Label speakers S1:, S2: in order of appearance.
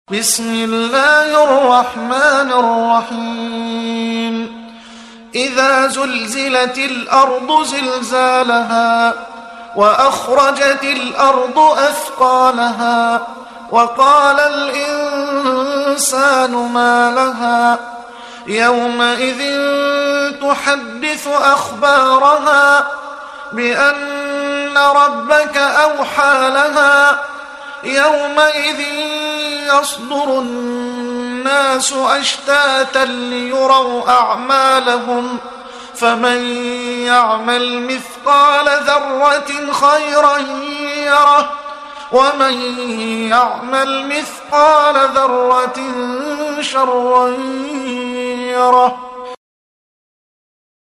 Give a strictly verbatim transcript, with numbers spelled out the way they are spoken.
S1: بسم الله الرحمن الرحيم إذا زلزلت الأرض زلزالها وأخرجت الأرض أثقالها وقال الإنسان ما لها يومئذ تحدث أخبارها بأن ربك أوحى لها يومئذ يصدر الناس أشتاتا ليروا أعمالهم فمن يعمل مثقال ذرة خيرا يره ومن يعمل مثقال ذرة شرا يره.